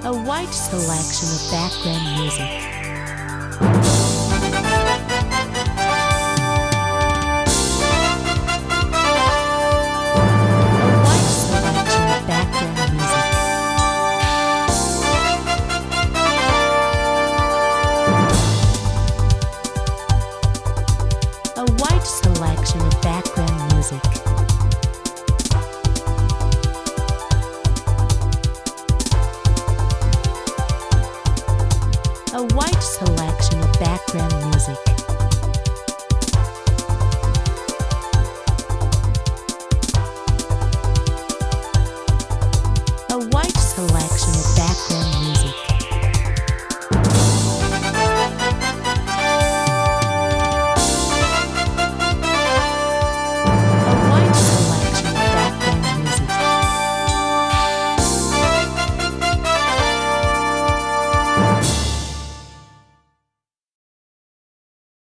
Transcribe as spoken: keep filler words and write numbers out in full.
A wide selection of background music. A wide selection of background music. A wide selection of background music.